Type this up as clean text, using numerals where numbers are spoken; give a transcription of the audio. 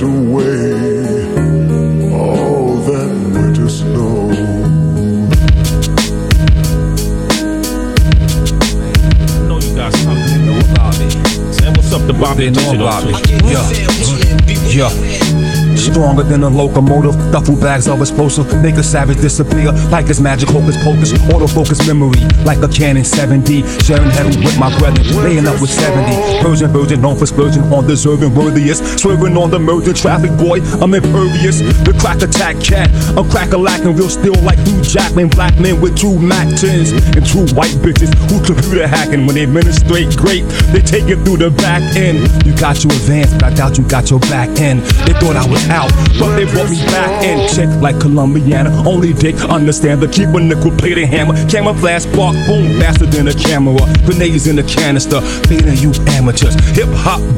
away all that winter snow. I know you got something to know about me. Say what's up to Bobby and know about me. Yeah. Stronger than a locomotive, duffel bags of explosive, make a savage disappear like it's magic hocus pocus, autofocus memory like a Canon 7D, sharing heaven with my brethren, laying up with 70, virgin known for splurging on deserving worthiest, swerving on the murder traffic boy, I'm impervious, the crack attack cat, I'm crack-a-lacking real still like Hugh Jackman, black men with 2 Mac 10s, and 2 white bitches who computer hacking when they administrate great, they take it through the back end, you got your advance, but I doubt you got your back end, they thought I was out, but they brought me back in. Check like Columbiana, only dick understand the keep a nickel-plated hammer. Camouflage spark, boom, faster than a camera. Grenades in the canister, fading you amateurs. Hip-hop